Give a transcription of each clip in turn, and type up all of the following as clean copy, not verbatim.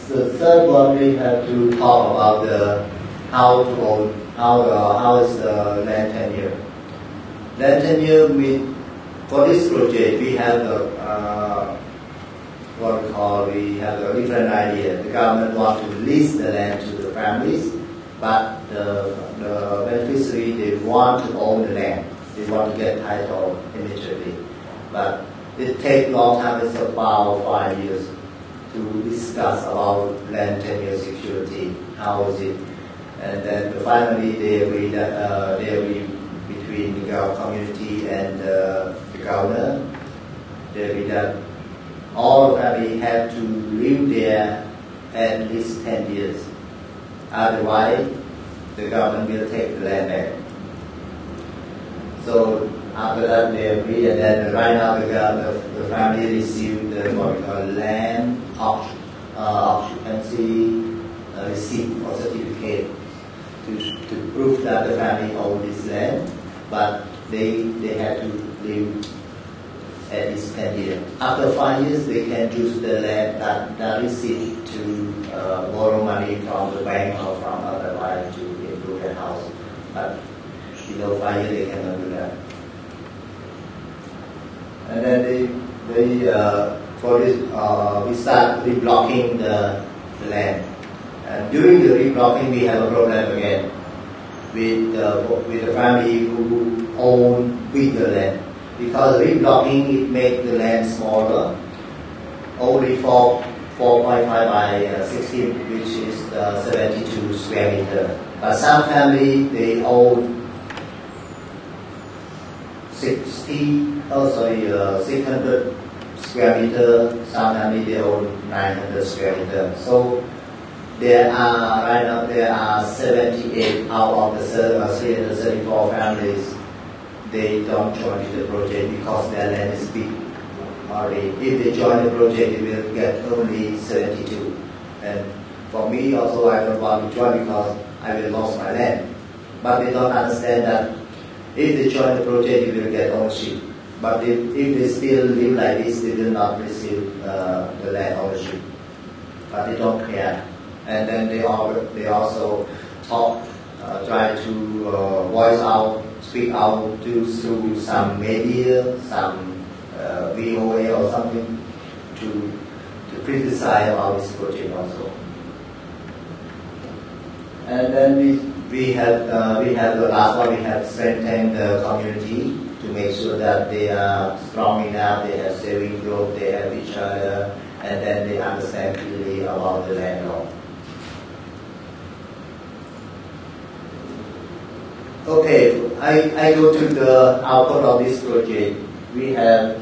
The third one, we have to talk about the how to own, how is the land tenure. Land tenure for this project we have we have a different idea. The government wants to lease the land to the families, but the beneficiary, they want to own the land. They want to get title immediately. But it takes a long time, it's about 5 years to discuss about land tenure security. How is it? And then finally they agree that between the community and the governor, they agree that all family have to live there at least 10 years. Otherwise, the government will take the land back. So after that they agree, and then right now the family received the what we call land occupancy receipt or certificate to prove that the family owns this land, but they have to live at least 10 years. After 5 years, they can use the land that receipt to borrow money from the bank or from other banks to improve their house. But below 5 years, they cannot do that. And then for this, we start reblocking the land. And during the reblocking, we have a problem again with the family who own bigger land. Because reblocking, it makes the land smaller, only 4.5 by 16, which is 72 square meter. But some family, they own 600 square meter. Some family, they own 900 square meter. So right now there are 78 out of the 334 families. They don't join the project because their land is big already. If they join the project, they will get only 72. And for me also, I don't want to join because I will lose my land. But they don't understand that if they join the project, they will get ownership. But if they still live like this, they will not receive the land ownership. But they don't care. And then they also try to voice out, speak out through some media, some VOA or something to criticize about this project also. And then we have the last one. We have strengthened the community to make sure that they are strong enough. They have saving group. They have each other, and then they understand clearly about the land law. Okay, I go to the output of this project. We have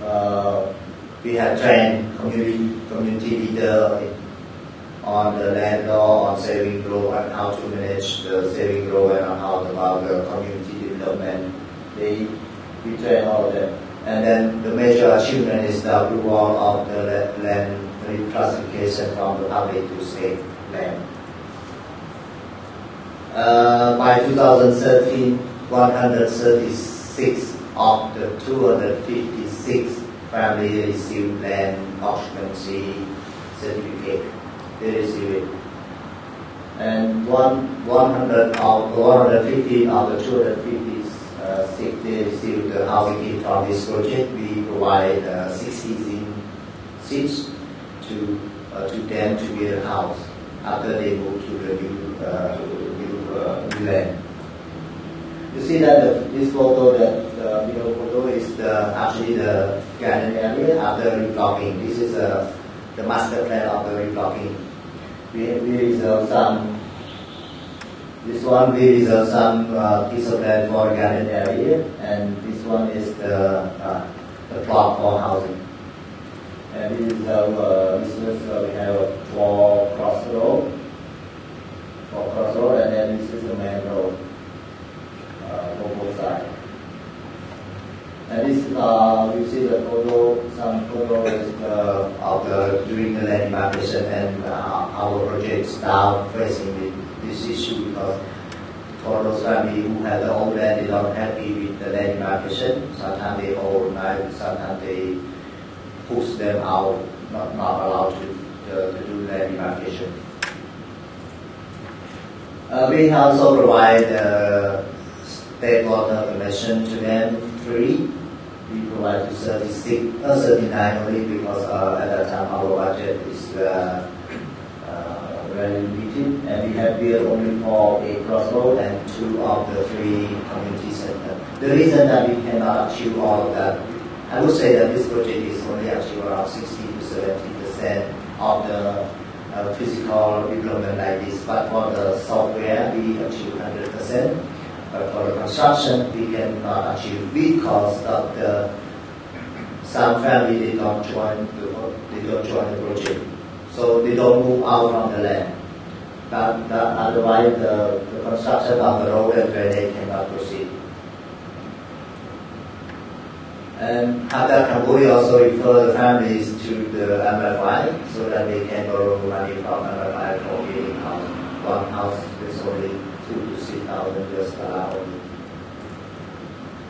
trained community leader on the land law, on saving group, and how to manage the saving group, and on how about the community development. We train all of them. And then the major achievement is the approval of the land reclassification from the public to state land. By 2013, 136 of the 256 families received land occupancy certificate. They received it. And 115 of the 256 they received the housing kit from this project. We provide 60 seats to them to build a house after they move to the new land. You see that this photo, the middle photo, is actually the garden area after reblocking. This is the master plan of the reblocking. We reserve some. This one we reserve some piece of land for garden area, and this one is the plot for housing. And we reserve we have 4 crossroads. And then this is the main road for both sides. And this you see the photo, some photo is of during the land demarcation, and our project staff facing this issue because for those families who have the old land, they don't happy with the land demarcation. Sometimes they hold, sometimes they push them out, not allowed to do land demarcation. construction. We also provide state water connection to them free. We provide to 39 only because at that time our budget is very limited, and we have built only for a crossroad and 2 of the 3 community centers. The reason that we cannot achieve all of that, I would say that this project is only achieve around 60 to 70% of the physical development like this, but for the software we achieve 100%. But for the construction we cannot achieve because of the some family they don't join the project, so they don't move out from the land. But otherwise the construction of the road and drainage cannot proceed. And after Cambodia also refer the families to the MFI so that they can borrow money from MFI for building house. One house is only 2,000 to 3,000 US dollars.